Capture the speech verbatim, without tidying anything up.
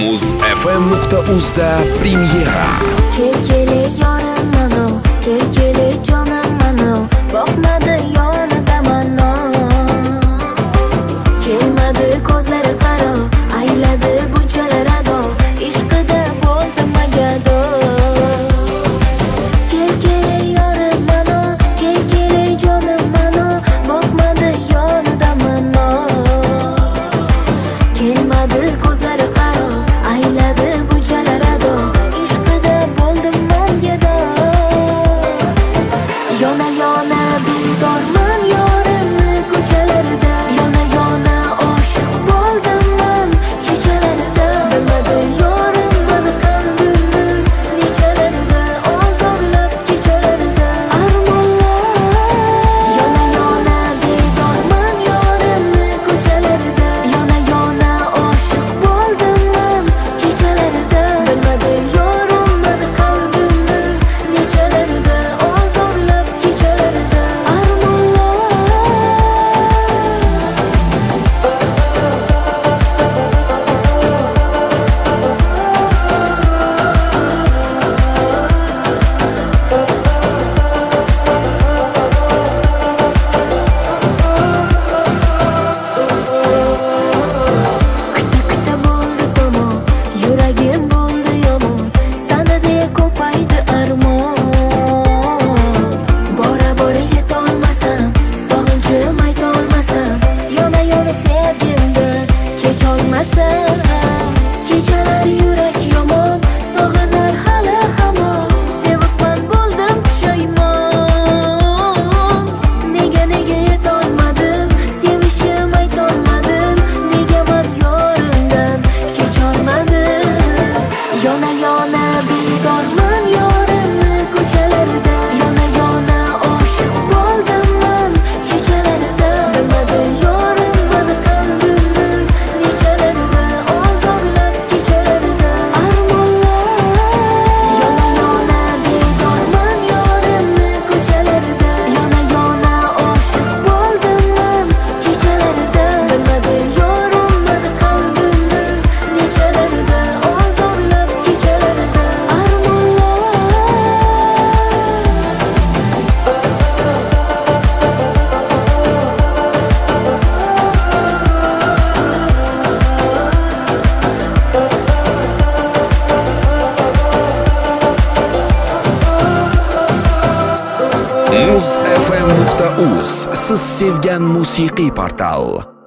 muz f m nuqta uz da premyera. Kel kele yorim mano, kel kele jonim mano, boqmadi yonida mano. Kelmadi ko'zlari qaro, ayladi bunchalar ado, ishqida bo'ldim magado. Kel kele yorim mano, kel kele jonim mano, boqmadi yonida mano. Kelmadi ko'zlari qaro, ayladi bunchalar ado, ishqida bo'ldim magado. Yona yona bedorman yorimni ko'chalarida, yona yona oshiq bo'ldim men kechalarida. Bilmadi yorim meni qalbimni nechalarida, ozorlab kechalarida armonlar. Yona yona bedorman yorimni ko'chalarida, yona yona oshiq bo'ldim men kechalarida. Bilmadi yorim meni qalbimni nechalarida, ozorlab kechalarida armonlar. Kuta kuta bo'ldi tomon, yuragim bo'ldi yomon, sanada ko'paydi armon. Bora bora yetolmasam, sog'inchim aytolmasam, yona yona sevgimda kecholmasam. Kechalar yurak yomon, sog'inar hali hamon, sevibman bo'ldim pushaymon. Nega nega yetolmadim, sevishim aytolmadim, nega man yorimdan kecholmadim. Yona yona bedorman yorimni ko'chalarida, yona yona oshiq bo'ldim men kechalarida. Bilmadi yorim meni qalbimni nechalarida, ozorlab kechalarida armonlar. Yona yona bedorman yorimni ko'chalarida, yona yona oshiq bo'ldim men kechalarida. Bilmadi yorim meni qalbimni nechalarida, ozorlab kechalarida armonlar. muz f m nuqta uz siz sevgan musiqiy portal.